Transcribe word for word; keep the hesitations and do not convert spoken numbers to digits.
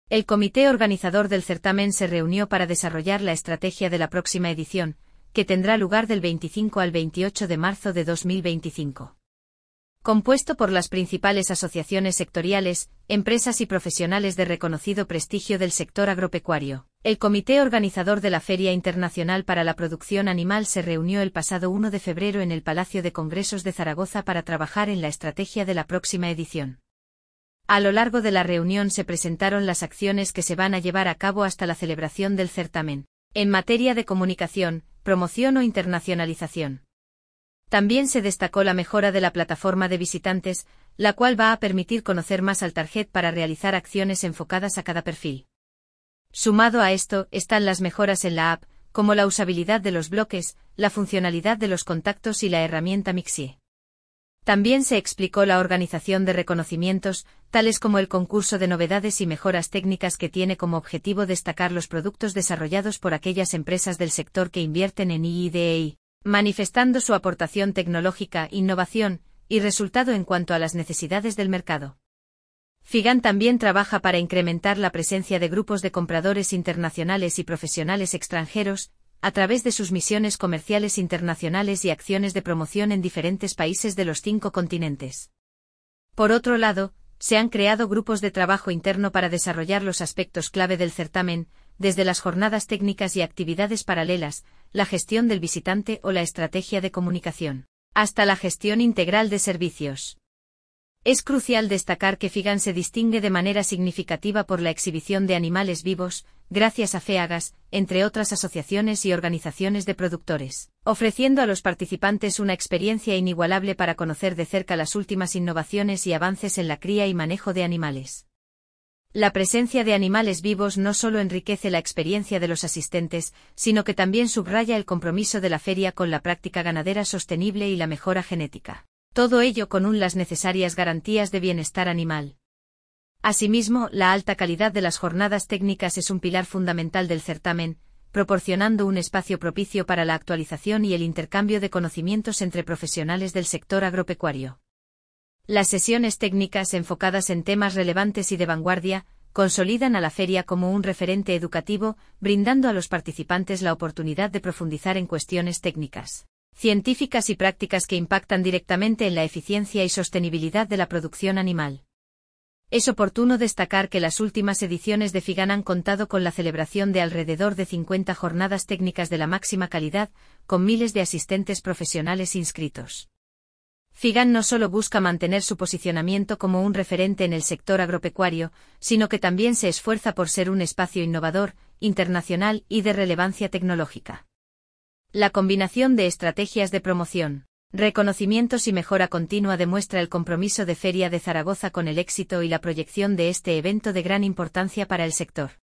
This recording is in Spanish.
El comité organizador del certamen se reunió para desarrollar la estrategia de la próxima edición, que tendrá lugar del veinticinco al veintiocho de marzo de dos mil veinticinco. Compuesto por las principales asociaciones sectoriales, empresas y profesionales de reconocido prestigio del sector agropecuario, el comité organizador de la Feria Internacional para la Producción Animal se reunió el pasado primero de febrero en el Palacio de Congresos de Zaragoza para trabajar en la estrategia de la próxima edición. A lo largo de la reunión se presentaron las acciones que se van a llevar a cabo hasta la celebración del certamen, en materia de comunicación, promoción o internacionalización. También se destacó la mejora de la plataforma de visitantes, la cual va a permitir conocer más al target para realizar acciones enfocadas a cada perfil. Sumado a esto, están las mejoras en la app, como la usabilidad de los bloques, la funcionalidad de los contactos y la herramienta Mixie. También se explicó la organización de reconocimientos, tales como el concurso de novedades y mejoras técnicas que tiene como objetivo destacar los productos desarrollados por aquellas empresas del sector que invierten en I D I, manifestando su aportación tecnológica, innovación y resultado en cuanto a las necesidades del mercado. Figan también trabaja para incrementar la presencia de grupos de compradores internacionales y profesionales extranjeros, a través de sus misiones comerciales internacionales y acciones de promoción en diferentes países de los cinco continentes. Por otro lado, se han creado grupos de trabajo interno para desarrollar los aspectos clave del certamen, desde las jornadas técnicas y actividades paralelas, la gestión del visitante o la estrategia de comunicación, hasta la gestión integral de servicios. Es crucial destacar que Figan se distingue de manera significativa por la exhibición de animales vivos, gracias a FEAGAS, entre otras asociaciones y organizaciones de productores, ofreciendo a los participantes una experiencia inigualable para conocer de cerca las últimas innovaciones y avances en la cría y manejo de animales. La presencia de animales vivos no solo enriquece la experiencia de los asistentes, sino que también subraya el compromiso de la feria con la práctica ganadera sostenible y la mejora genética. Todo ello con un las necesarias garantías de bienestar animal. Asimismo, la alta calidad de las jornadas técnicas es un pilar fundamental del certamen, proporcionando un espacio propicio para la actualización y el intercambio de conocimientos entre profesionales del sector agropecuario. Las sesiones técnicas enfocadas en temas relevantes y de vanguardia, consolidan a la feria como un referente educativo, brindando a los participantes la oportunidad de profundizar en cuestiones técnicas, científicas y prácticas que impactan directamente en la eficiencia y sostenibilidad de la producción animal. Es oportuno destacar que las últimas ediciones de Figan han contado con la celebración de alrededor de cincuenta jornadas técnicas de la máxima calidad, con miles de asistentes profesionales inscritos. Figan no solo busca mantener su posicionamiento como un referente en el sector agropecuario, sino que también se esfuerza por ser un espacio innovador, internacional y de relevancia tecnológica. La combinación de estrategias de promoción, reconocimientos y mejora continua demuestra el compromiso de Feria de Zaragoza con el éxito y la proyección de este evento de gran importancia para el sector.